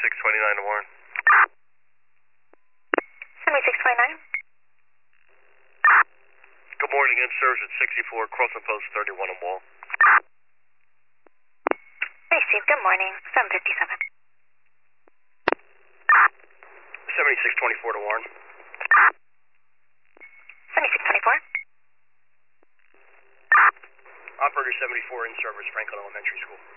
7629 to Warren. 7629. Good morning, in service at 64, crossing post 31 on Wall. Received, good morning. 757. 7624 to Warren. 7624. Operator 74 in service, Franklin Elementary School.